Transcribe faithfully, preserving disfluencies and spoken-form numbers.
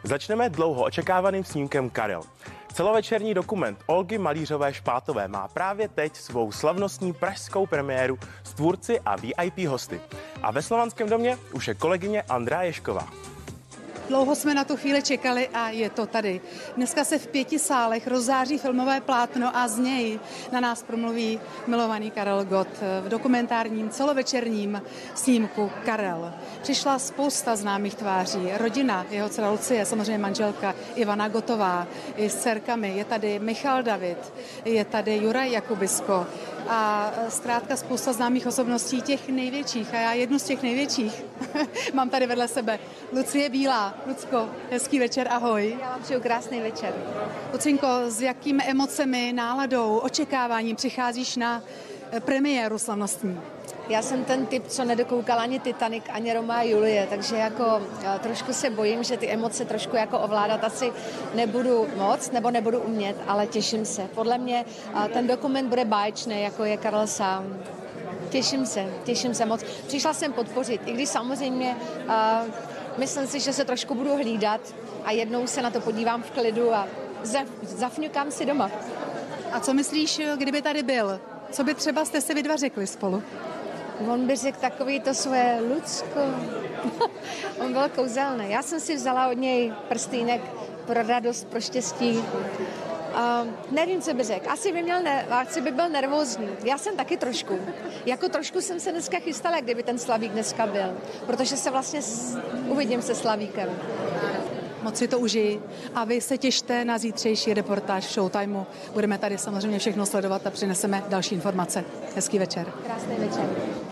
Začneme dlouho očekávaným snímkem Karel. Celovečerní dokument Olgy Malířové Špátové má právě teď svou slavnostní pražskou premiéru s tvůrci a V I P hosty. A ve Slovanském domě už je kolegyně Andrea Ješková. Dlouho jsme na tu chvíli čekali a je to tady. Dneska se v pěti sálech rozzáří filmové plátno a z něj na nás promluví milovaný Karel Gott v dokumentárním celovečerním snímku Karel. Přišla spousta známých tváří. Rodina, jeho dcera Lucie, samozřejmě manželka Ivana Gottová, i s dcerkami. Je tady Michal David, je tady Juraj Jakubisko a zkrátka spousta známých osobností, těch největších. A já jednu z těch největších mám tady vedle sebe. Lucie Bílá. Lucko, hezký večer, ahoj. Já vám přeju krásný večer. Lucinko, s jakými emocemi, náladou, očekáváním přicházíš na premiéru slavnostní? Já jsem ten typ, co nedokoukal ani Titanic, ani Romeo a Julie, takže jako trošku se bojím, že ty emoce trošku jako ovládat asi nebudu moc, nebo nebudu umět, ale těším se. Podle mě ten dokument bude báječný, jako je Karel sám. Těším se, těším se moc. Přišla jsem podpořit, i když samozřejmě uh, myslím si, že se trošku budu hlídat a jednou se na to podívám v klidu a zafňukám si doma. A co myslíš, kdyby tady byl? Co by třeba jste si vy dva řekli spolu? On by řekl takový to své Lucko. On byl kouzelný. Já jsem si vzala od něj prstýnek pro radost, pro štěstí. Uh, nevím, co by řekl. Asi by, měl ne, asi by byl nervózní. Já jsem taky trošku. Jako trošku jsem se dneska chystala, kdyby ten Slavík dneska byl. Protože se vlastně s, uvidím se Slavíkem. Moc si to užij. A vy se těšte na zítřejší reportáž v Showtimeu. Budeme tady samozřejmě všechno sledovat a přineseme další informace. Hezký večer. Krásný večer.